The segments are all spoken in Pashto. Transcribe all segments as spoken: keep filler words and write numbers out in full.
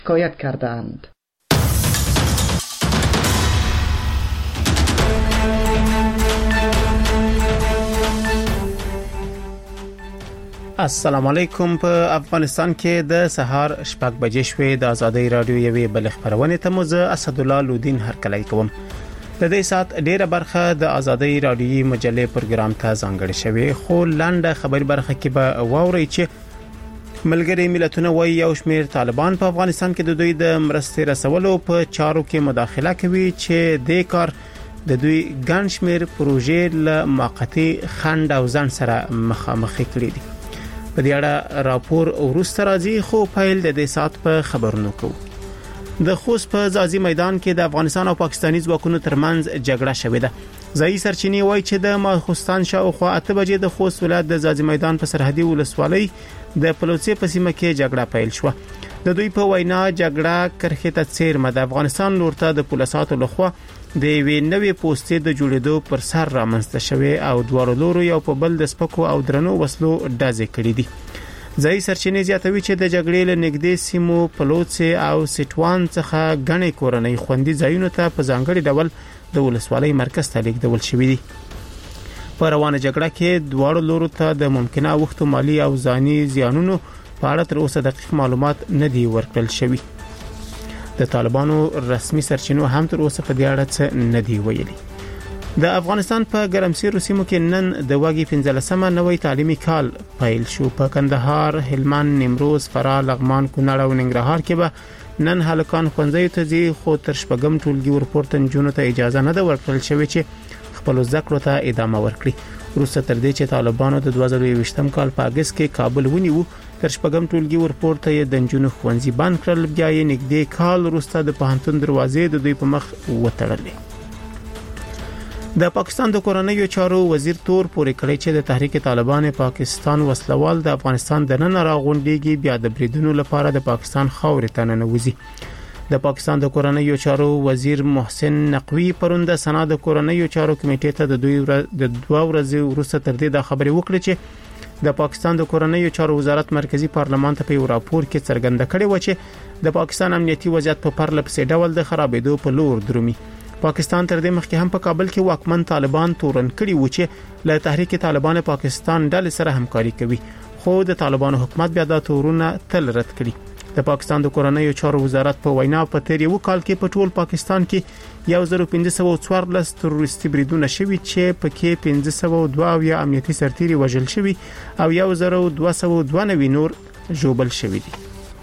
حکایت کردند. السلام علیکم. په افغانستان کې د سهار شپږ بجې شوې. د آزادۍ رادیو یوې بل خبرونه ته مو زه اسدالله لودین هرکلی کوم. د دې سات ډیره برخه د آزادۍ رادیوي مجلې پروګرام ته ځانګړې شوې، خو لاندې خبر برخه کې به واوري چې ملګری ملتونه وایي یو شمېر طالبان په افغانستان کې د دوی د مرستې رسولو په چارو کې مداخله کوي چې د کار د دوی ګڼ شمېر پروژې له موقتی خنډ او ځان سره مخامخ کړي دي. په دې اړه راپور ورسته راځي، خو فایل د دې سات په خبرونو کوو. د خوست په ځاځي میدان کې د افغانستان او پاکستاني ځواکونو ترمنځ جګړه شوې ده. ځایي سرچینې وایي چې د ماخوستان شاوخوا اته بجې د خوست ولایت د ځاځي میدان په سرحدي ولسوالۍ د پلوڅې په سیمه کې جګړه پیل شوه. د دوی په وینا جګړه کرخه ته څیرمه د افغانستان لورته د پولیساتو لخوا د وی نوې پوسټې د جوړېدو پر سر رامنځته شوه او دوه لورو یو په بل د سپکو او درنو وسلو ډازې کړې دي. ځای سرچینې زیاتوي چې د جګړې له نږدې سیمو پلوڅې او سټوان څخه غنې کورنۍ خوندې ځایونو ته په ځانګړي ډول د ولسوالۍ مرکز ته لیږدول شوې دي. په روانه جګړه کې دوه لورو ته د ممکنه وختو مالی او ځاني زیانونو په اړه تر اوسه دقیق معلومات نه دي ورکړل شوي. د طالبانو رسمي سرچینو هم تر اوسه په دې اړه څه نه دی ویلي. د افغانستان په ګرمسیر سیمو کې نن د واګي پنځلسمه نوې تعلیمي کال پیل شو. په کندهار، هلمند، نیمروز، فراه، لغمان، کونړ او ننګرهار کې به نن هلکان ښوونځیو ته ځي، خو تر شپږم ټولګي ورپورته نجونو ته اجازه نه ده ورکړل شوې چې خپل زده کړو ته ادامه ورکړي. وروسته تر دې چې طالبانو د دوه زره یوویشتم کال په اگست کې کابل ونیو، تر شپږم ټولګي ورپورته یې د نجونو ښوونځي بند کړل. بیا یې نږدې کال وروسته د پوهنتون دروازې د دوی په مخ وتړلې. د پاکستان د کورنیو چارو وزیر تور پورې کړی چې د تحریک طالبان پاکستان وسلوال د افغانستان د نن راغونډيږي بیا د بریدونو لپاره د پاکستان خاورې ته ننوځي. د پاکستان د کورنیو چارو وزیر محسن نقوی پروند سنا د کورنیو چارو کمیټې ته د دوی د دوه ورځې وروسته تر دې د خبرې وکړه چې د پاکستان د کورنیو چارو وزارت مرکزی پارلمان ته په یو راپور کې څرګنده کړې و چې د پاکستان امنیتي وضعیت په پرله پسې ډول د خرابېدو په لور درومي. پاکستان تر دې مخکې هم په کابل کې واکمن طالبان تورن کړي و چې له تحریک طالبان پاکستان ډلې سره همکاري کوي، خو د طالبانو حکومت بیا دا تورونه تل رد کړي. د پاکستان د کورنیو چارو وزارت په وینا په تیر یو کال کې په ټول پاکستان کې یو زر پنځه سوه څوارلس تروریستي بریدونه شوي چې پکې پنځه سوه دوه یا امنیتي سرتیري وژل شوي او یو زر دوه سوه دوه نور ژوبل شوي دي.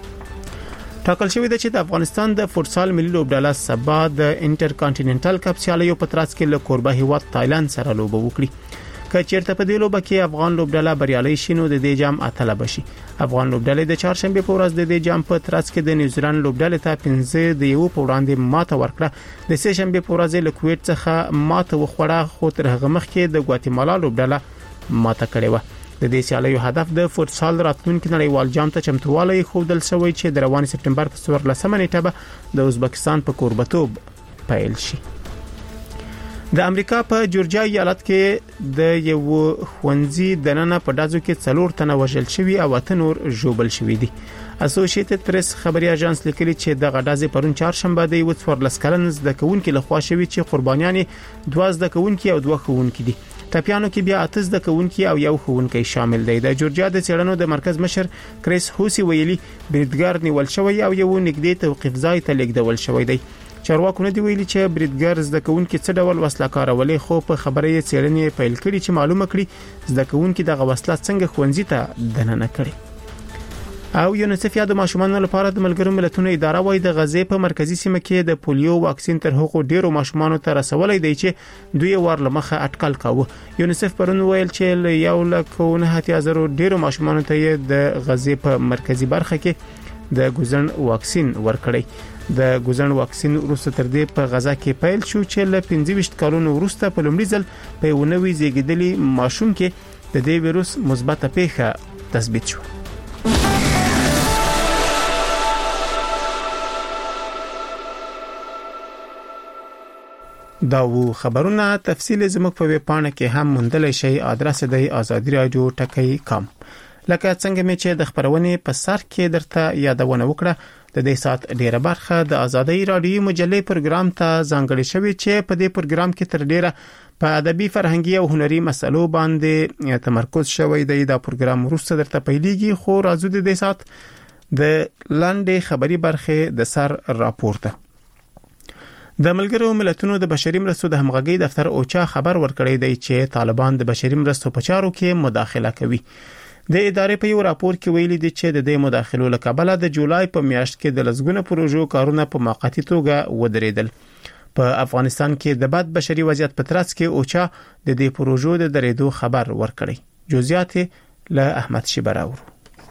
ټاکل شوی دی چې د افغانستان د فوټسال ملي لوبډله سبا د انټرکانټیننټل کپ سیالیو په ترڅ کې له کوربه هیواد تایلند سره لوبه وکړي. که چیرته په دې لوبه کې افغان لوبډله بریالي شي نو د دې جام اتله بشي. افغان لوبډله د چهارشنبه په ورځ د دې جام په ترڅ کې د نیوزیلند لوبډله ته پنځه د یو په وړاندې ماته ورکړه. د سه شنبه په ورځ له کویت څخه ماته وخوړه، خو تر هغه مخکې د ګواتیمالا لوبډله ماته کړې و. د دې سیالیو هدف د فوټسال راتلونکي نړیوال جام ته چمتووالی خودل شوی چې د روان سپټمبر په څوارلسمه نیټه به د ازبکستان په کوربتوب پیل شي. د امریکا په جورجیا ایالت کې د یو ښوونځي دننه په دازو کې څلور تنه وژل شوي او اته نور ژوبل شوي دي. اسوسییټډ پریس خبري اژانس لیکلي چې د غډازې پرون چهارشنبه د یو څوارلس کلن زده کوونکي لخوا شوی چې قربانیان دوه زده کوونکي او دوه ښوونکي دي. ټاپیانو کې بیا اته زده کوونکي او یو ښوونکی شامل دی. د جورجیا د څېړنو د مرکز مشر کریس هوسی ویلي بریدګر نیول شوی او یو نږدې توقيف ځای ته لیږدول شوی دی. چارواکو نه دی ویلي چې بریدګر زده کوونکي څه ډول وسله کارولې، خو په خبره یې څېړنې پیل کړي چې معلومه کړي زده کوونکي دغه وسله څنګه ښوونځي ته دننه کړي. او یونیسف یا د ماشومانو لپاره د ملګرو ملتونو اداره وایي د غزې په مرکزی سیمه کې د پولیو واکسین تر هغو ډیرو ماشومانو ته رسولای دی چې دوی ورلمخه اټکل کاوه. یونیسف پرون ویل چې یو لک نه هټیا زرو ډیرو ماشومانو ته د غزې په مرکزی برخه کې د ګوزن واکسین ورکړی. د ګوزن واکسین وروسته تر دې په غزا کې پیل شو چې له پنځه ویشت کلونو وروسته په لومړي ځل په یو نوي زیږیدلي ماشوم کې د دې ویروس مثبته پیښه تثبیت شو. دا و خبرونه تفصیل زموږ په ویب پاڼه کې هم موندلی شئ. ادرس دی آزادی رادیو ټکی کام. لکه څنګه مې چې د خبرونې په سر کې درته یادونه وکړه د دې سات ډیره برخه د آزادۍ رادیوي مجلې پروګرام ته ځانګړې شوې چې په دې پروګرام کې تر ډیره په ادبي فرهنګي او هنري مسلو باندې تمرکز شوی دی. دا پروګرام وروسته درته پیلېږي خو راځو د دې سات د لاندې خبري برخه د سر راپورته. د ملګرو ملتونو د بشري مرستو د همغږي دفتر اوچا خبر ورکړی دی چې طالبان د بشري مرستو په چارو کې مداخله کوي. د ادارې په یو راپور کې ویلي دي چې د دې مداخلو له کبله د جولای په میاشت کې د لسګونه پروژو کارونه په موقتی توګه ودرېدل. په افغانستان کې د بد بشري وضعیت په ترڅ کې اوچا د دې پروژو د درېدو خبر ورکړی. جزئیات له احمد شیبراور.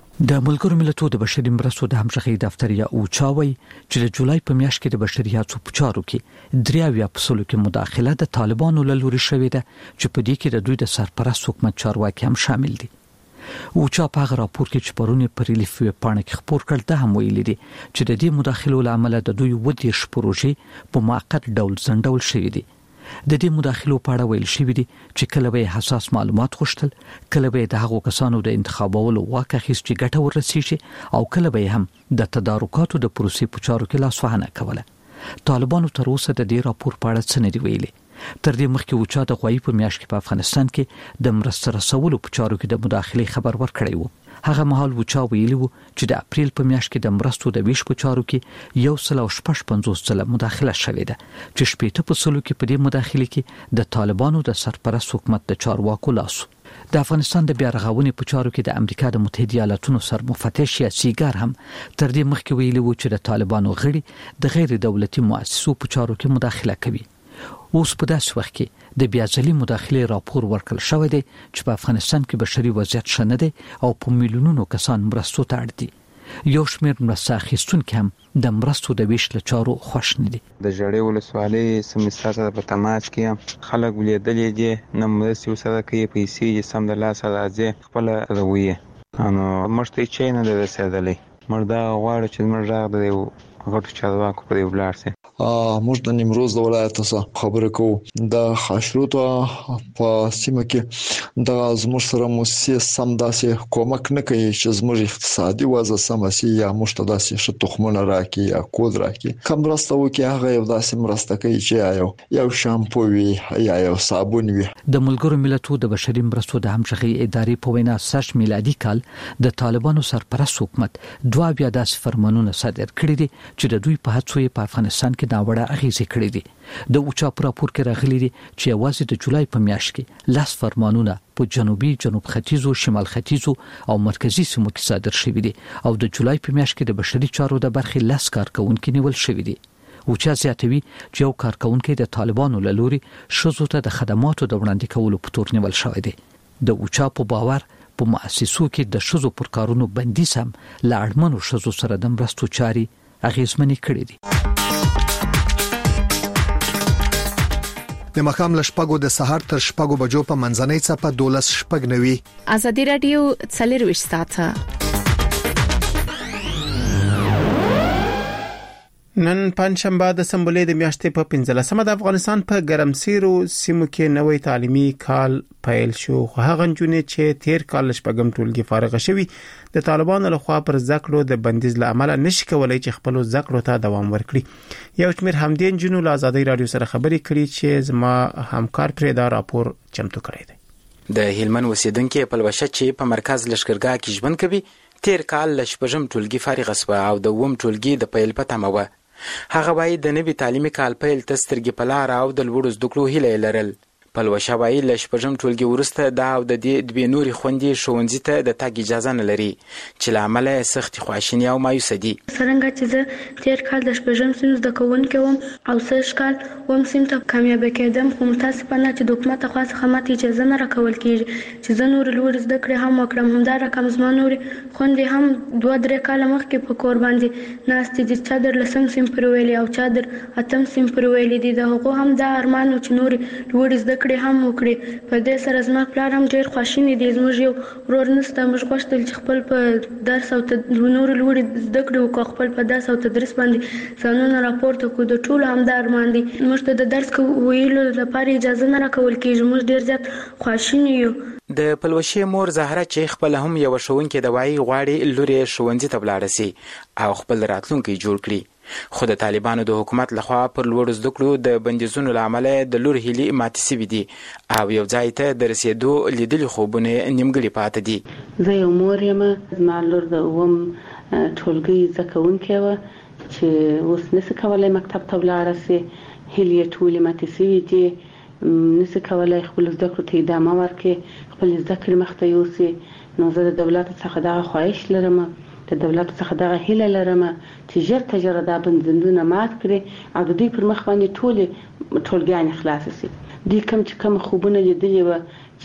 د ملګرو ملتونو د بشري مرستو د همغږي دفتر یا اوچا وی چې د جولای په میاشت کې د بشري هڅو په چارو کې دریاویا په سلو کې مداخله د طالبانو له لوري شوې ده چې په دې کې د دوی د سرپرست حکومت چارواکي هم شامل دي. اوچا په هغه راپور کې چې پرونه پر ریلیف پاڼه کې خبر کړل ده هم ویلي دي چې د دې مداخلو لامل د دوی ودیش پروژې په موقت ډول ځنډول شوې دي. د دې مداخلو په اړه ویل شوی دي چې کله به حساس معلومات غوښتل، کله به د هغو کسانو د انتخابولو واک اخیست چې ګټه ورسیږي او کله به هم د تدارکاتو د پروسې په چارو کې لاسوهنه کوله. طالبانو تر اوسه د دې راپور په اړه څه نه دی ویلي. تر دې مخکې اوچا د غوایي په میاشت کې په افغانستان کې د مرستو رسولو په چارو کې د مداخلې خبر ورکړی وو. هغه مهال اوچا ویلي وو چې د اپریل په میاشت کې د مرستو د ویش په چارو کې یو سل او شپږ پنځوس ځله مداخله شوې ده چې شپږ په سلو کې په دې مداخله کې د طالبانو د سرپرست حکومت د چارواکو لاس. د افغانستان د بیا رغونې په چارو کې د امریکا د متحده ایالاتونو سرمفتش یا سیګار هم تر دې مخکې ویلي وو چې د طالبانو غړي د غیر دولتي مؤسسو په چارو کې مداخله کوي. اوس په داسې وخت کې د بیا ځلې مداخلې راپور ورکړل شوی دی چې په افغانستان کې بشري وضعیت ښه نه دی او په میلیونونو کسان مرستو ته اړ دي. یو شمېر مرسته اخیستونکي هم د مرستو د ویش له چارو خوښ نه دي. د ژړې ولسوالۍ سمستاسه په تماس کې خلک ولیدلې دي نه مرستې سره کوي، پیسې سم د لاسه راځي خپل روي انو مشته چې نه رسیدلې مردا غواړي چې موږ راغ د غټو چارواکو په ولاړ سي. موږ د نیمروز د ولایت څخه خبرې کوو. د خاشروط په سیمه کې د زموږ سره موسسې سم داسې کومک نه کوي چې زموږ اقتصادي وضع سم شي یا موږ ته داسې ش تخمونه راکړي یا کود راکړي. کوم راسته وکي هغه یو داسې مرسته کوي چې یو یو شامپو وي یا یو صابون وي. د ملګرو ملتونو د بشري مرستو د همغږي ادارې په وینا سش میلادي کال د طالبانو سرپرست حکومت دوه بیا داسې فرمانونه صادر کړي دي چې د دوی په هڅو په افغانستان کې دا وړه اغیزې کړې دي. د اوچا په راپور کې راغلي دي چې یوازې د جولای په میاشت کې لاس فرمانونه په جنوبي، جنوب ختیځو، شمال ختیځو او مرکزی سیمو کې صادر شوي دي او د جولای په میاشت کې د بشري چارو د برخې لاس کارکونکو نیول شوي دي. اوچا زیاتوي چې یو کارکونکو د طالبانو له لوري شذو ته د خدماتو د وړاندې کولو په تور نیول شوی دی. د اوچا په باور په مؤسسو کې د شذو پر کارونو بندیز هم له اړمنو شذو سره د مرستو چاري اغیزمنې کړې دي. د مخام لشپګو د سحر تر شپګو بجو په منځنۍ څپه دولس شپګ نوي. ازادي رادیو څلرويش ساعته. نن پنځشنبه د سمبولې د میاشتې په پنځلسمه د افغانستان په ګرمسیرو سیمو کې نوې تعلیمي کال پیل شو. خو هغه جنونه چې تیر کال شپږم ټولګي فارغ شوي د طالبانو لخوا پر ذکرو د بندیز له امله نشي کولای چې خپل ذکرو ته دوام ورکړي. یو شمېر همدین جنو له آزادۍ رادیو سره خبرې کړي چې زما همکار پرې دا راپور چمتو کړی دی. د هلمند اوسیدونکو پلوشه چې په مرکز لشکرګاه کې ژوند کوي تیر کال شپږم ټولګي فارغ شو او د اووم ټولګي د پیل په تمه و. هغه وايي د نوي تعلیمي کال پیل تسترګې په لار او د لوړو زده کړو هیله لرل. پلوشه وايي له شپږم ټولګي وروسته دا او د دې دوی نوري خوندې ښوونځي ته د تګ اجازه نه لري چې له امله سخت خواشیني او مایوسه دي. څنګه چې زه تیر کال د شپږم سیم زده کوونکی وم او سږ کال اووم سیم ته کامیابه کېدم، خو متاسفانه چې د حکومت لخوا څخه ماته اجازه نه راکول کېږي چې زه نور لوړ زده کړې هم وکړم. همدا رقم زما نورې خوندې هم دوه درې کاله مخکې په کور باندې ناستې دي، چا در لسم سیم پر ویلي او چا در اتم سیم پر ویلي دي. د هغو هم دا ارمان و چې نورې لوړې زده کړې هم وکړي. په دې سره زما پلار هم ډېر خواشینی دی. زموږ یو ورور نشته، موږ غوښتل چې خپل په درس او نور لوړې زده کړې وکړو، خپل په درس او تدریس باندې ځانونه راپورته کړو. د ټولو همدا ارمان دی. موږ ته د درس ویلو لپاره اجازه نه راکول کېږي. موږ ډېر زیات خواشیني یو. د پلوشي مور زهره چې خپل هم یو شوونکې دوايي غواړي لوري شوونځي ته ولاړ شي او خپل راتلونکي جوړ کړي خو د طالبانو د حکومت لخوا پر لوړ زده کړو د بندیزونو لامل د لور هلي ماتې سوي دي او یو ځای ته د رسیدو لیدلي خوبونه نیمګړي پاتې دي. زه یو مور یم، زما لور د اووم ټولګي زده کوونکې وه چې اوس نشي کولی مکتب ته ولاړه شي، هیلې یې ټولې ماتې سوي دي، نشي کولی خپل زده کړو ته ادامه ورکړي، خپل زده کړې مخته یوسي. نو زه د دولت څخه دغه خواهش لرم، د دولت څخه دغه هیله لرم چې ژر تر ژره دا بندیزونه مات کړي او د دوی پر مخ باندې ټولې ټولګیانې خلاصې شي. دوی کوم چې کوم خوبونه لیدلي وه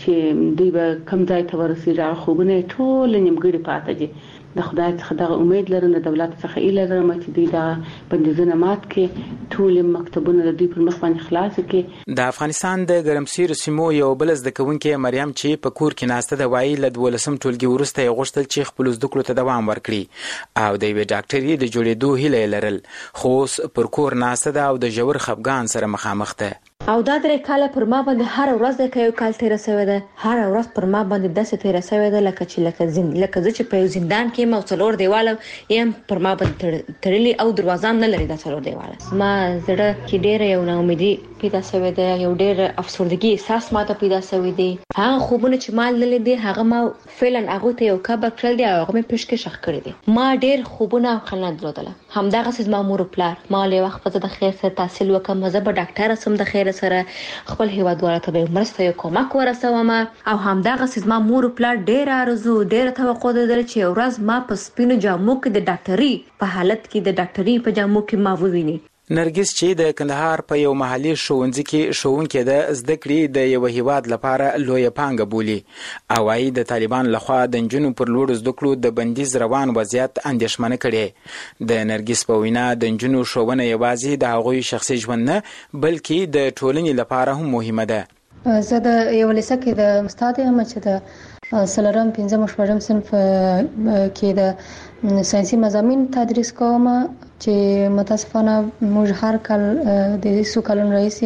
چې دوی به کوم ځای ته ورسېږي، هغه خوبونه یې ټول نیمګړي پاتې دي. د خدای څخه دغه امید لرم، د دولت څخه هیله لرم چې دوی دغه بندیزونه مات کړي، ټول مکتبونه د دوی پر مخ باندې خلاص کړي. د افغانستان د ګرمسیر سیمو یو بل زده کوونکې مریم چې په کور کې ناسته ده وایي له دولسم ټولګي وروسته یې غوښتل چې خپل زده کړو ته دوام ورکړي او د یوې ډاکټري د جوړېدو هیله یې لرل، خو اوس پر کور ناسته ده او د ژور خفګان سره مخامخ ده. او دا درې کاله پر ما باندې هر ورځ د یو کال تیر شوی ده، هر ورځ پر ما باندې داسې تیر شوی ده لکه چې لکه زین لکه چې په زندان کې مو څلور دیواله یم پر ما باندې تړلي او دروازه نه لري دا څلور دیواله. ما زړه کې ډېر یو نا امیدي پیدا شوی ده، یو ډېر افسردګي احساس ماته پیدا شوی دی. هغه خوبونه چې ما لیدلي دي هغه ما فعلا هغه ته یو کبه کړل دي او هغه مې پېښ شخ کړی دي. ما ډېر خوبونه او خیالونه درلودل، همدغه څه ما مور پلار ما له وخت په د خیر سره تحصیل وکم، زه به ډاکټر سم د خیر سره خپل هیوادوالو ته به مرسته یو کومک ورسوم او همدغه څه ما مور پلار ډېر ارزو ډېر توقع درلوده چې یو ورځ ما په سپینو جامو کې د ډاکټري په حالت کې د ډاکټري په جامو کې ما وویني. نرګس چې د کندهار په یو محلي ښوونځي کې ښوونکې ده زده کړې د یو هیواد لپاره لویه پانګه بولي او وايي د طالبان لخوا د نجونو پر لوړو زده کړو د بندیز روان وضعیت اندېښمنه کړي. د نرګس په وینا د نجونو ښوونه یوازې د هغوی شخصي ژوند نه بلکې د ټولنې لپاره هم مهمه ده. زه د یو لیسه کې د استاد یم چې د سلرم پنځم شپږم صنف کې د ساينسي مضامین تدریس کوم چې متاسفانه موږ هر کال د څو کلونو راځي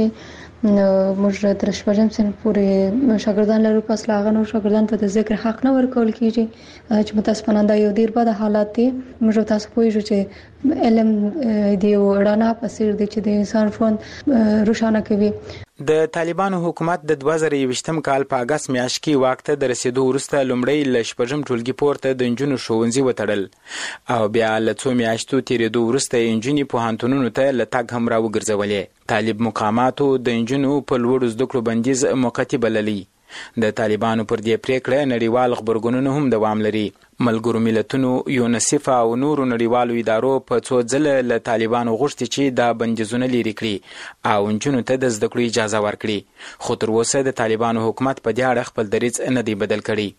موږ تر شپږم صنف پورې شاګردان لرو، پس لا هغه نور شاګردان ته د ذکر حق نه ورکول کیږي چې متاسفانه دا یو ډیر بد حالت دی. موږ تاسو پوهیږو چې علم دی وړانا په سر دی چې د انسان ژوند روښانه کوي. د طالبانو حکومت د دوه زره یوویشتم کال په اګست میاشت کې واک ته د رسیدو وروسته لومړی له شپږم ټولګي پورته د نجونو ښوونځي وتړل او بیا له څو میاشتو تېرېدو وروسته یې نجونې پوهنتونونو ته له تګ هم راوګرځولې. طالب مقاماتو د نجونو په لوړو زده کړو بندیز موقتي بللی. د طالبانو پر دې پریکړه نړیوال خبرګونونه هم دوام لري. ملګرو ملتونو، یونیسف او نورو نړیوالو ادارو په څو ځله له طالبانو غوښتي چې دا بندیزونه لرې کړي او نجونو ته د زده کړو اجازه ورکړي، خو تر اوسه د طالبانو حکومت په دې اړه خپل دریځ نه دی بدل کړی.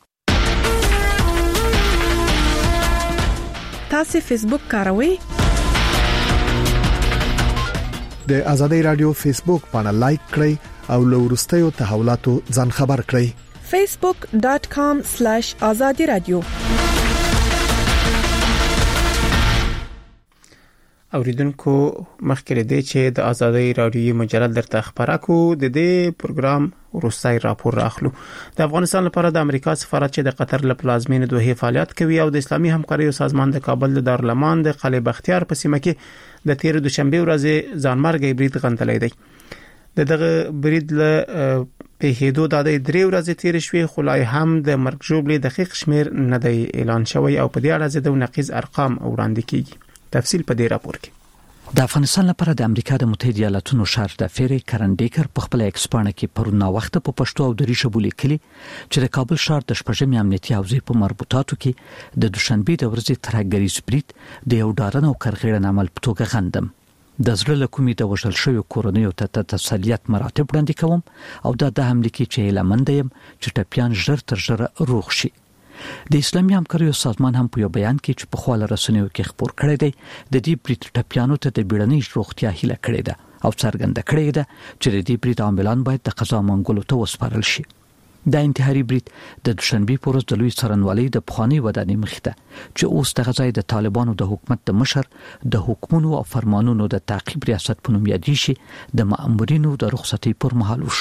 تاسو فیسبوک کاروئ؟ د ازادي رادیو فیسبوک باندې لایک کړئ او له وروستیو تحولاتو ځان خبر کړئ. facebook dot com slash azadi radio. اوریدونکو مخکې دې چې د ازادي رادیو مجله درته خبره کو د دې پروګرام وروستي راپور راخلو. د افغانستان لپاره د امریکا سفارت چې د قطر له پلازمینې دوه فعالیت کوي او د اسلامي همکارۍ سازمان د کابل د دارالمان د قلعه بختیار په سیمه کې د تیر دوشنبه ورځې ځانمرګي برید غندلې دی. دغه برید له په هېدو د درې ورځې تیر شوې خو لا هم د مرګ ژوبلې دقیق شمیر نه دی اعلان شوی او په دې اړه د نقیض ارقام وړاندې کیږي. تفصیل په دې راپور کې. د افغانستان لپاره د امریکا د متحده ایالاتونو شهر د فيري کرنډیکر په خپل ایکسپانه کې پرونا وخت په پښتو او دری شبولې کلی چې د کابل شهر د شپږم امنیتي حوزې په مربوطاتو کې د دوشنبه د ورځې ترهګریز برید د یو ډارن او کرغېړن عمل په توګه غندم. د زړه له کومې د وژل شویو کورنیو ته تسلیت مراتب وړاندې کوم او دا د حملې کې چې لمنده يم چې ټپيان ژر تر ژره روغ شي. د اسلامي همکارۍ سازمان هم په یو بیان کې چې په خواله رسنیو کې خبر کړی دی د دې برید ټپيانو ته د بیړنۍ روغتیا هیله کړې ده او څرګنده کړې ده چې د دې برید عاملان باید د قضا منګولو ته وسپارل شي. د انتحاري برید د دوشنبه پر ورځ د لوی څرنوالۍ د پخوانی ودانۍ مخته چې اوس د غزای د طالبانو د حکومت د مشر د حکومتونو او فرمانونو د تعقیب ریاست په نوم یادې شي د مأمورینو د رخصتۍ پر مهال وشو.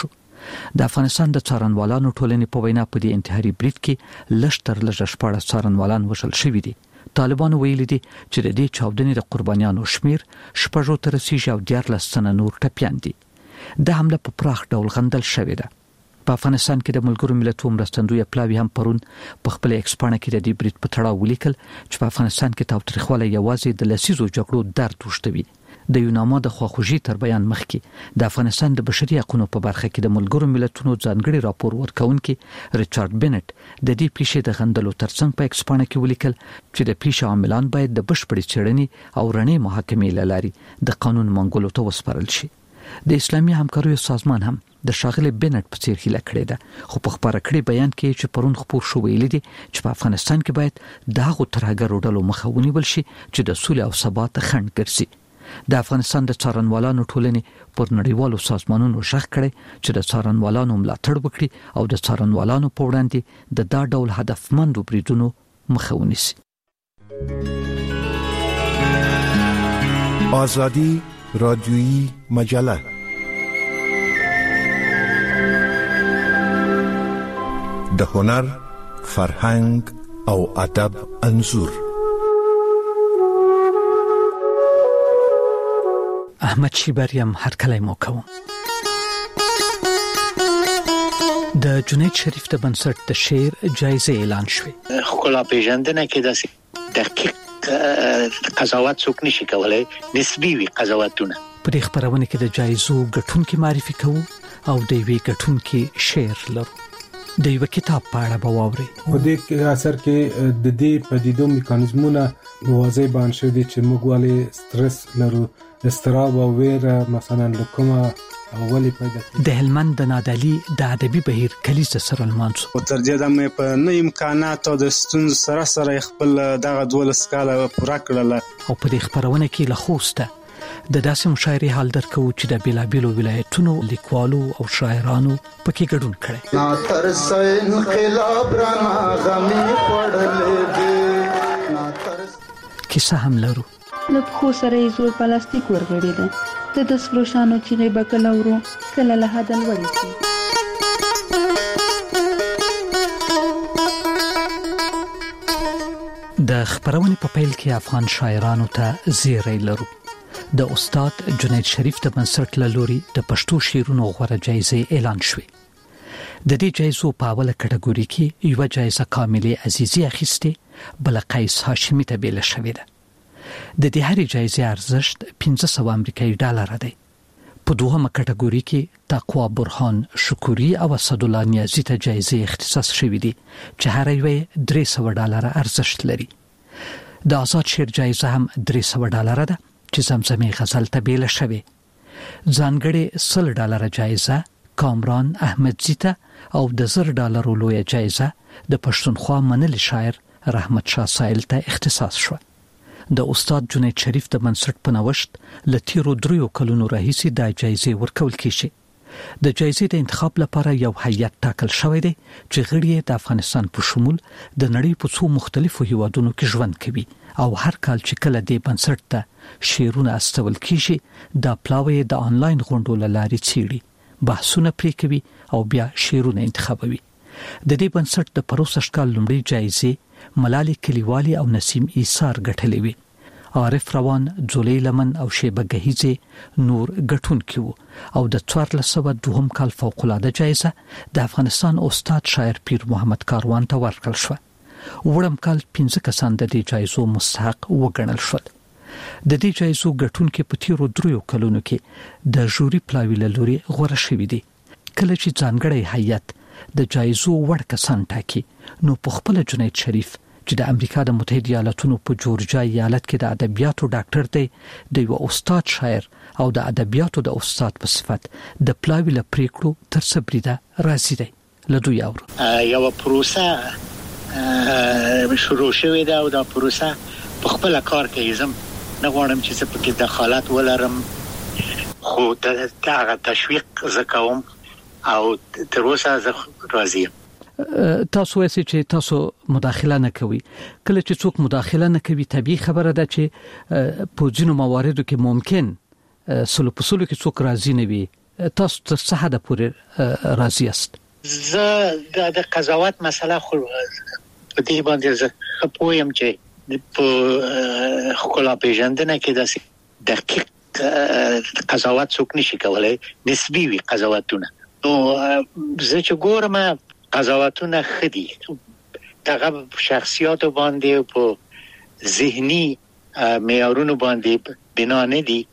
د افغانستان د څارنوالانو ټولنې په وینا په دې انتحاري برید کې لشتر لږ شپږ څارنوالان وژل شوي دي. طالبانو ویلي دي چې د دې چاودنې د قربانیانو شمیر شپږو ته رسیږي او دیارلس تنه نور ټپیان دي. د حمله په پراخ ډول غندل شوې ده. په افغانستان کې د ملګرو ملتونو مرستندوی پلاوی هم پرون په خپل ایکسپانه کې د دې برید په تړاو ولیکل چې په افغانستان کې تاوتریخوالی یوازې د لسیزو جګړو درد وشتوي. د یوناما د خواخوږي تر بیان مخکې د افغانستان د بشري حقوقو په برخه کې د ملګرو ملتونو ځانګړي راپور ورکونکي ریچارډ بنټ د دې پیښې د غندلو ترڅنګ په ایکسپانه کې ولیکل چې د پیښې عاملان باید د بشپړې څېړنې او رڼې محاکمې لاري د قانون منګولو ته وسپارل شي. د اسلامي همکاریو سازمان هم د شاغلي بنټ په څیر هیله کړې ده، خو په خبره کړې بیان کې چې پرون خبر شو ویلي دي چې په افغانستان کې باید دغه ترهګرو ډلو مخه ونیول شي چې د سولې او ثبات خنډ ګرځي. د افغانستان د څارنوالانو ټولنې پر نړیوالو سازمانونو ژغ کړي چې د څارنوالانو ملاتړ وکړي او د څارنوالانو په وړاندې د دا ډول هدفمند بریدونو مخه ونیسي. آزادی رادیویی مجله د هنر، فرهنګ او ادب انځور. احمد شیبریم هر کله مو کوم. د جنید شریف د بنسټ د شعر جایزه اعلان شوه. خلا پیژندنه کې د دقیق قضاوت څوک نشي کولای، نسبی وي قضاوتونه. په دې خبرونه کې د جایزو ګټونکو معرفي کوو او د وی ګټونکو شعر لرو. د یو کتاب په اړه به واوري. په دې اثر کې د دې پدیدو میکانیزمونه واضح بیان شوي دي چې موږ ولې سترس لرو، استراب او ویره مثلا لکومه اولی پیدا کړي. د هلمند د نادعلي د ادبي بهیر کلیزه سره المانسو او تر دې دمه په نه امکانات او د ستون سره سره خپل دغه دولس کاله پوره کړل. او په دې خبرونه کې له خوسته د داسې مشاعرې حال درکو چې د بیلابیلو ولایتونو لیکوالو او شاعرانو پکې ګډون کړي. نا تر انقلاب را غمي پړلې دي نا تر کیسه هم لرو. له خو سره یې زور پلاستیک ورغړی دی د دسلو شانو چې به کله ورو کله له هدل وړي شي. د خبرونې په پیل کې افغان شاعرانو ته زیری لرو. د استاد جنید شریف د بنسټ له لوري د پښتو شعرونو غوړه جایزه اعلان شوه. د دې جایزو په اوله کټګوري کې یو جایزه کامله عزیزی اخیسته بل قیس هاشمی ته بیل شوې ده. د دې هرې جایزې ارزښت پنځه سوه امریکایي ډالر دی. په دوهمه کټګوري کې تقوا برهان شکوري او اسدالله نیازي ته جایزې اختصاص شوې دي چې هر یو درې سوه ډالر ارزښت لري. د آزاد شعر جایزه هم درې سوه ډالر ده چې زمزمې غزل ته بیل شوې. ځانګړې سل ډالر جایزه کامران احمدزي ته او د زر ډالر لوی جایزه د پښتونخوا منل شاعر رحمت شاه سایل ته اختصاص شو. د استاد جنید شریف د بنسټ په نوښت لتیرو دریو کلونو راهیسې د جایزې ورکول کیږي. د جایزې د انتخاب لپاره یو هیئت ټاکل شوی دی چې غړي د افغانستان په شمول د نړۍ په څو مختلفو هیوادونو کې ژوند کوي او هر کال چې کله د بنسټ ته شعرونه استول کیږي د پلاوی د آنلاین غونډو لاري چیري بحثونه پرې کوي او بیا شعرونه انتخابوي. د دې بنسټ د پروسش کال لومړی جایزه ملالي کلیوالي او نسیم ایثار ګټلې وي. عارف روان، زولي لمن او شیبه گهیزه نور ګټون کیو او د څوارلس سوه دوهم کال فوق العاده جایزه د افغانستان استاد شاعر پیر محمد کاروان ته ورکړل شو. وړم کال پنځه کسان د دې جایزو مستحق وګڼل شول. د دې جایزو ګټونکو په تیرو دریو کلونو کې د ژوري پلاوی لوري غوړه شوې دي. کله چې ځانګړی هیئت د جایزو وړ کسان ټاکي نو په خپل جنید شریف چې د امریکا د متحده ایالاتونو په جورجیا ایالت کې د ادبیاتو ډاکټر دی د یو استاد شاعر او د ادبیاتو د استاد په صفت د پلاوی له پریکړو تر صبریده راځي دی. لدو یاور یو پروسه شروع شوې ده او دا پروسه په خپل کار کې زم نه غواړم چې څه پکې دخالت ولرم، خو دا تشویق زکوم او تر اوسه زه راضی یم. تاسو وایئ چې تاسو مداخله نه کوي. کله چې څوک مداخله نه کوي طبيعي خبره ده چې په ځینو مواردو کې ممکن سلو په سلو کې څوک راضي نه وي تاسو تر څه حد پورې راضي یاست؟ زه د قضاوت مسله خو په دې باندې زه خپویم چې په خلا پیژندنه کې داسې دقیق قضاوت څوک نشي کولای، نسبی وي قضاوتونه. نو زه چې ګورم قضاوتونه خدي دغه شخصیاتو باندې په ذهني معیارونو باندې بنا نه دي،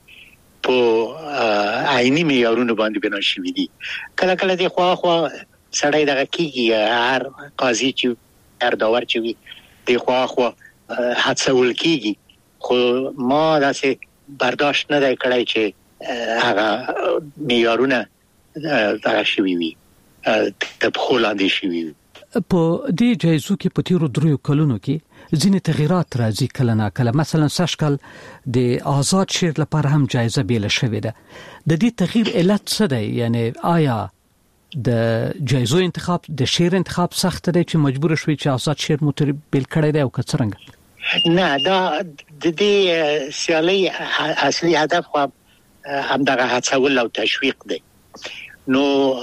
په عیني معیارونو باندې بنا شوي دي. کله کله دی خو خو سړی دغه کیږي، هر قاضي چې هر داور چې وي دی خو خو هڅول کیږي، خو ما داسې برداشت نه دی کړی چې هغه معیارونه دغه شوي وي، د پښو لاندې شوي وي. په دې جایزو کې په تیرو دریو کلونو کې ځینې تغیرات راځي کله نا کله. مثلا سشکل د آزاد شعر لپاره هم جایزه بیل شوې ده. د دې تغییر علت څه دی؟ یعنی آیا د جایزو انتخاب د شعر انتخاب سخت دی چې مجبور شوي چې آزاد شعر مو تر بیل کړی دی او که څرنګه؟ نه، دا د دې سیالۍ اصلي هدف خو همدغه هڅول او تشویق دی. نو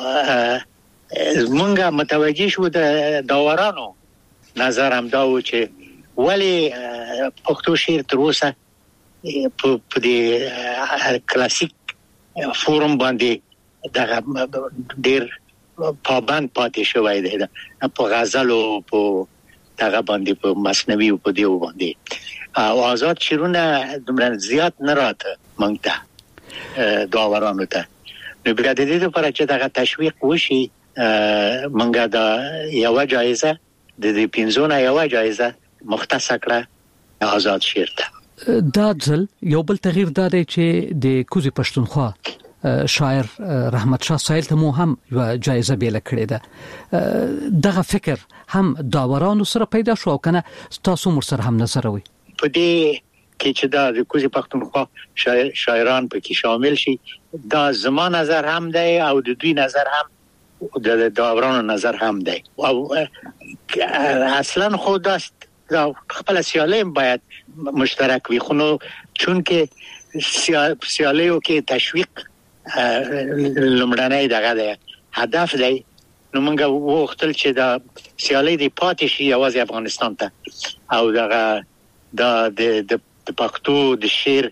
مونږه متوجه شو د داورانو نظر هم دا و چې ولی پښتو شعر تر اوسه په دې کلاسیک فورم باندې دغه ډېر پابند پاتې شوی دی، په غزل او په دغه باندې په مثنوي او په دیو باندې، او آزاد شعرونه دومره زیات نه راته مونږ ته داورانو ته. نو بیا د دې لپاره چې دغه تشویق وشي، مونږه دا یو جایزه د دې پنځونه یو جایزه مختص کړه آزاد شعر ته. دا ځل یو بل تغییر دا دی چې د کوزي پښتونخوا شاعر رحمت شاه سایل ته مو هم یو جایزه بیل کړې ده. دغه فکر هم داورانو سره پیدا شو کنه تاسو مر سره هم نظر وي؟ په دې کې چې دا د کوزي پښتونخوا شاعران پکې شامل شي، دا زما نظر هم دی او د دوی نظر هم د داورانو نظر هم دی. او اصلا خود است خپل سیاله باید مشترک وي، خو نو چون کې سیاله کې تشویق لمړنۍ دغه دی هدف دی، نو موږ وختل چې دا سیاله دی پاتې شي یوازې افغانستان ته، او دغه د د پښتو د شعر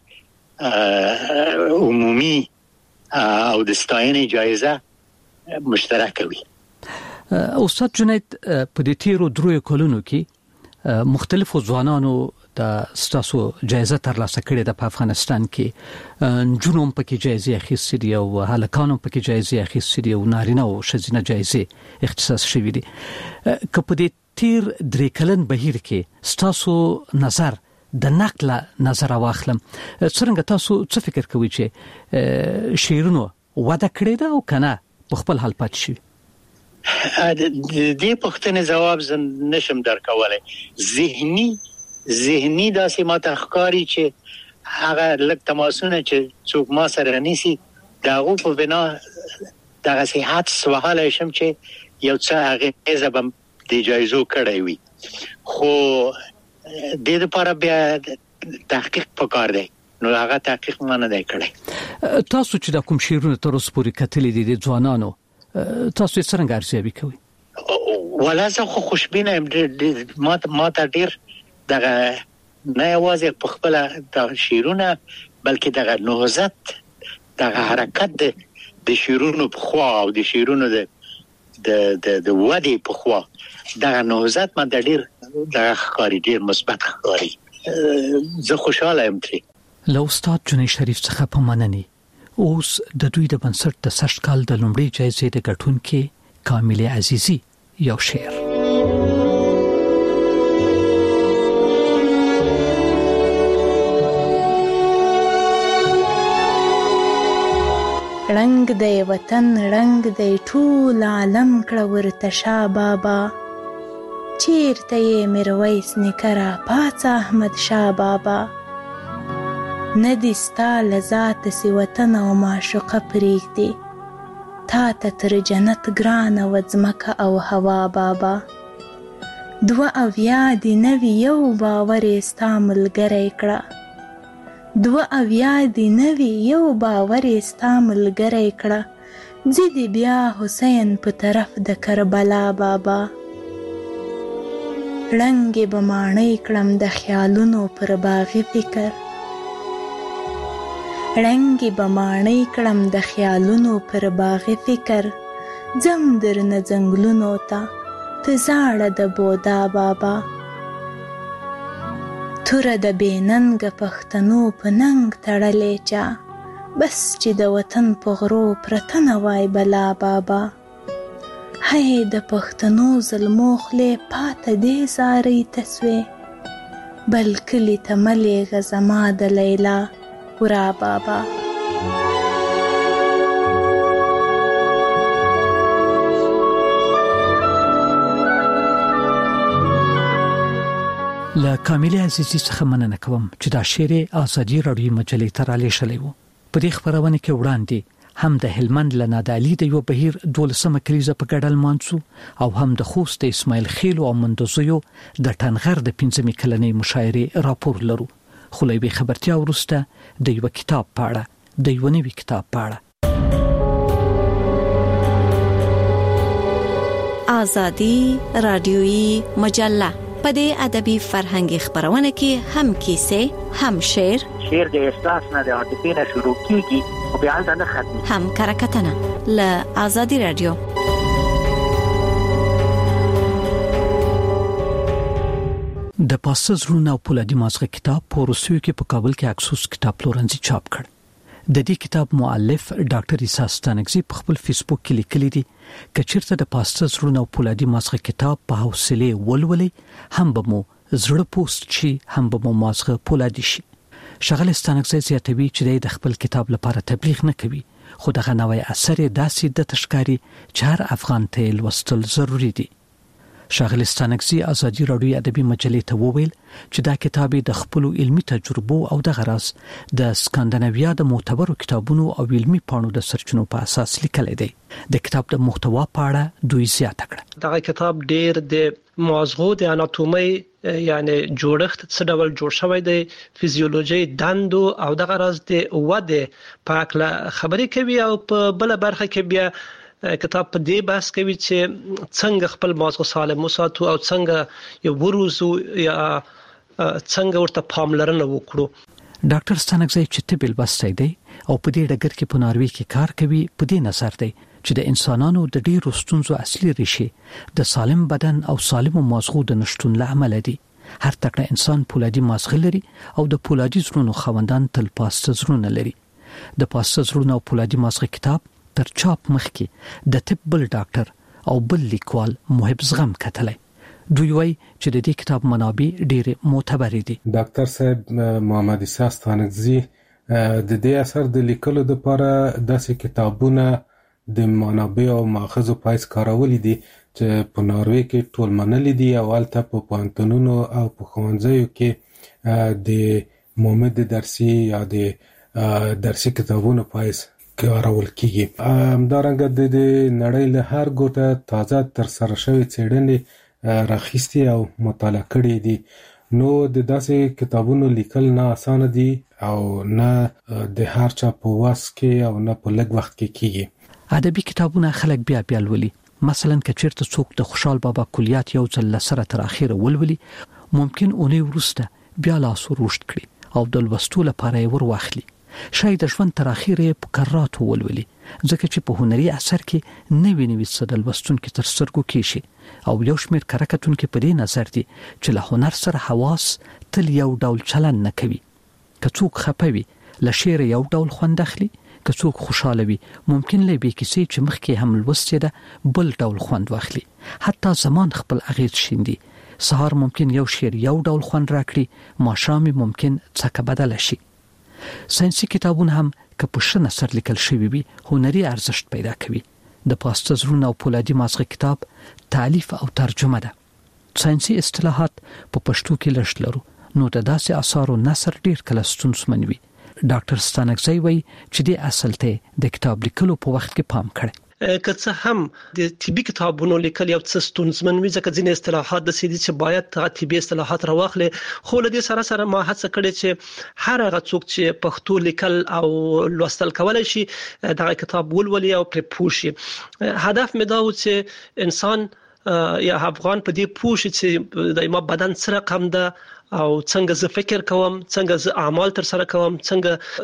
عمومي او د ستاینې جایزه مشترک وي. استاد جنید، په دې تیرو دریو کلونو کې مختلفو ځوانانو د ستاسو جایزه ترلاسه کړې ده په افغانستان کې. نجونو په کې جایزې اخیستې دي او هلکانو په کې جایزې اخیستې دي او نارینه او ښځینه جایزې اختصاص شوي دي. که په دې تیر درې کلن بهیر کې ستاسو نظر د نقل نظر واخلم، څنګه تاسو څه فکر کوئ چې شعرونو وده کړې ده او کنه په خپل حال پاتې شي؟ د دې پوښتنې جواب زه نشم درکولای. ذهني ذهني داسې ماته ښکاري چې هغه لږ تماسونه چې څوک ما سره نیسي دغه په بنا دغه صحت سوال شم چې یو څه اغیزه به د جایزو کړی وي، خو د دې لپاره بیا تحقیق پکار دی. نو هغه تحقیق ما نه دی کړی. تاسو چې د کوم شعرونه تر اوسه پورې کتلې دي د ځوانانو، تاسو یې څنګه ارزیابي کوئ؟ ولا زه خو خوشبینه یم. ما ما ته ډېر دغه نه یوازې په خپل د شعرونه بلکې دغه نهضت دغه حرکت د شعرونو په خوا او د شعرونو د د د ودې په خوا دغه نهضت ما د ډېر دغه ښکاري، ډېر مثبت ښکاري. زه خوشاله یم ترې. له استاد جنید شریف څخه په مننې. اوس د دوی د بنسټ د سشت کال د لومړۍ جایزې د ګټونکي کاملې عزیزي یو شعر. رنگ دی وطن رنگ دی ټول عالم کړه ورته شاه بابا، چیرته یې میرویس نیکه را پاڅه احمد شاه بابا. ندی ستا لذات سی وطن او معشوقه پریږدي، تا ته تر جنت ګرانه و ځمکه او هوا بابا. دوه اویا دي نوي یو باور یې ستا ملګری کړه، دوه اویا دي نوي یو باور یې ستا ملګری کړه. زیدی بیا حسین په طرف د کربلا بابا. رنګ به ماڼۍ کړم د خیالونو پر باغی فکر، رنګ به ماڼۍ کړم د خیالونو پر باغی فکر. ځم درنه ځنګلونو ته ته زاړه د بودا بابا. توره د بې ننګه پښتنو په ننګ تړلې چا، بس چې د وطن په غرو پرته نه وای بلا بابا. هی د پښتنو ظلمو خولې پاته دې زارۍ ته سوې، بل کلي ته مه لېږه زما د لیلا ورا بابا. له کاملې عزیزي څخه مننه کوم چې دا شعر آزادي راډیو مجلې ته رالیږلی وو. په دې خپرونه کې وړاندې هم د هلمند له نادعلي د یو بهیر دولسمه کلیزه په ګډه لمانځو او هم د خوست د اسماعیل خیل او مندوزیو د ټنغر د پنځمې کلنۍ مشاعرې راپور لرو. خو له یوې خبرتیا وروسته د یو کتاب په اړه د یو نوي کتاب په اړه آزادي راډیويي مجله په دې ادبي فرهنګي خبرونه کې هم کیسې، هم شعر شعر د احساس نه د عاطفې نه شروع کیږي او بیا نه ختمي، هم کرکټنه ل آزادي رادیو. د پاسه زړونه او پولادي مازغه کتاب په روسیو کې په کابل کې اکسوس کتاب پلورنځي چاپ کړ. د دې کتاب مؤلف ډاکټر عیسی ستانکزی په خپل فیسبوک کې لیکلي دي کچیرته د پاسه زړونه او پولادي مازغه کتاب په حوصله ولولي هم به مو زړه پوست شي، هم به مو مازغه پولادي شي. شغل ستانکزی زیاتوي چې د خپل کتاب لپاره تبلیغ نه کوي، خو دغه نوې اثر داسې د تشکاری چې هر افغان ته لوستل ضروری دي. شاغل ستانکزی آزادي راډیو ادبي مجلې ته وویل چې دا کتاب د خپل علمي تجربو او د غراس د سکاندیناویا د معتبرو کتابونو او علمي پاڼو د سرچینو په اساس لیکل دی. د کتاب د محتوا په اړه دوی زیاته کړه. دا کتاب ډېر د مازغو د اناتومي یعنی جوړښت څه ډول جوړ شوی دی، فزیولوژي دندو او د غراس د وده په اړه خبرې کوي او په بل برخه کې بیا کتاب په دې بحث کوي چې څنګه خپل مازغه سالم وساتو او څنګه یو وروزو یا څنګه ورته پاملرنه وکړو. ډاکټر ستانکزی چې طبيل بسته دی او په دې ډګر کې په ناروې کې کار کوي، په دې نظر دی چې د انسانانو د ډیرو ستونزو اصلي ریښې د سالم بدن او سالم مازغو د نشټون له امله دي. هر تکړه انسان پولادي مازغه لري او د پولادي زړونو خوندان تل پاسته زړونه لري. د پاسته زړونو او پولادي مازغه کتاب تر چاپ مخکې د طب بل ډاکټر او بل لیکوال محب زغم کتلی. دوی وایي چې د دې کتاب منابع ډېرې معتبرې دي. ډاکټر صاحب محمد عیسی ستانکزی د دې اثر د لیکلو لپاره داسې کتابونه د منابع او ماخذ پایس کارولې دي چې په ناروې کې ټول منلې دي او البته په پوهنتونونو او په ښوونځیو کې د مومد درسي یا د درسي کتابونو پایس کارول کیږي. همدارنګه د نړۍ له هر ګوټه تازه تر سره شوی څېړنې راخیستي او مطالعه کړي دي. نو د داسې کتابونو لیکل نه اسانه دي او نه د هر چا په واس کې او نه په لږ وخت کې کیږي. ادبي کتابونه خلک بیا بیا لولي. مثلا کچیرته څوک د خوشحال بابا کلیات یو ځل لسره تر اخیره ولولي، ممکن اونۍ وروسته بیا لاس ورشت کړي او د لوستلو لپاره یې ور واخلي. شاید ژوند تر اخیره په کرات ولولي، ځکه چې په هنري اثر کې نوې نوې څه د لوستونکو تر سترګو کېږي او یو شمېر کرکټونکو په دې نظر دي چې له هنر سره حواس تل یو ډول چلن نه کوي. که څوک خپوي له شعر یو ډول خوند اخلي، که څوک خوشاله وي ممکن له به کیسې چې مخکې هم لوستې ده بل ډول خوند واخلي. حتی زمان خپل اغیز شیندي. سهار ممکن یو شعر یو ډول خوند راکړي، ماښام ممکن څه بدل شي. ساينسي کتابونه هم که په ښه نثر لیکل شوی وي هنري ارزښت پیدا کوي. د پاسته زړونه او پولادي مازغه کتاب تالیف او ترجمه ده. ساينسي اصطلاحات په پښتو کې لږ لرو، نو د داسې اثارو نثر ډیر کله ستونزمن وي. ډاکټر ستانکزی وایي چې د اصل ته د کتاب لیکلو په وخت کې پام کړي. که څه هم د طبي کتابونو لیکل یو څه ستونزمن وي ځکه ځینې اصطلاحات د سيدي چې باید طبي اصطلاحات راوخلي خو له دې سره سره ما هڅه کړې چې هر هغه څوک چې پښتو لیکل او لوستل کولای شي دا کتاب ولولي او پر پوښي. هدف مې دا و چې انسان یا افغان په دې پوښي چې د ما بدن سره کم ده او څنګه زه فکر کوم، څنګه زه اعمال تر سره کوم، څنګه